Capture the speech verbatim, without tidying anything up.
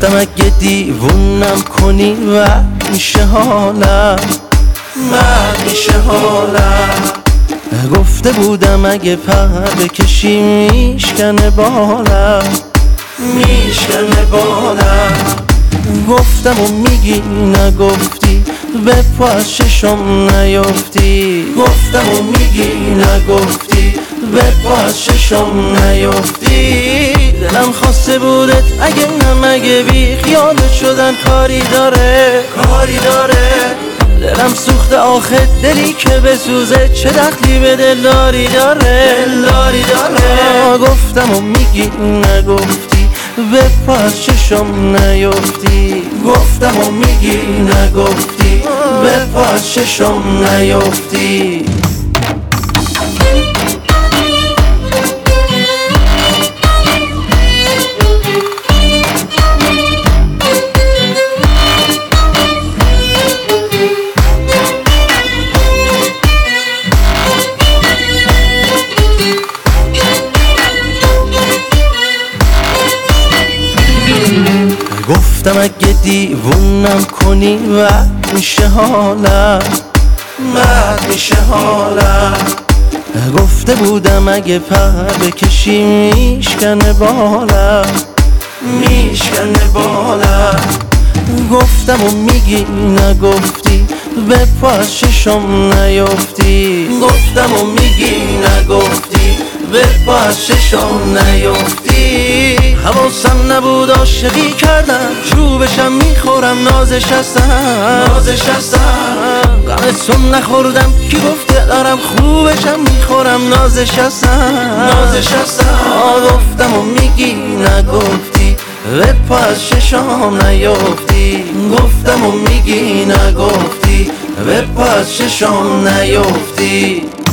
گفتم اگه دیوونم کنی و میشه حالم، بعد میشه حالم. گفته بودم اگه پر بکشی میشکنه بالم، میشکنه بالم. گفتم و میگی نگفتی، به پا از چشم نیفتی. گفتم و میگی نگفتی، به پا از چشم نیفتی. دلم خواسته بودت اگه هم اگه بی خیالت شدن کاری داره، کاری داره. دلم سوخته آخه دلی که بسوزه چه دخلی به دلداری داره، دلداری داره. گفتم و میگی نگفتی، به پا از چشم نیفتی. گفتم و میگی نگفتی، به پا از چشم نیفتی. گفتم اگه دیوونم کنی و میشه حالم، بعد میشه حالم. گفته بودم اگه پر بکشی میشکنه بالم، میشکنه بالم. گفتم و میگی نگفتی، به پا از چشم نیفتی. گفتم و میگی نگفتی، به پا از چشم نیفتی. حواسم نبود عاشقی کردم، چوبشم میخورم نازش هستم، نازش هستم. غمتون نخوردم کی گفته دارم، خوبشم میخورم نازش هستم، نازش هستم. گفتم و میگی نگفتی، به پا از چشم نیفتی. گفتم و میگی نگفتی، به پا از چشم نیفتی.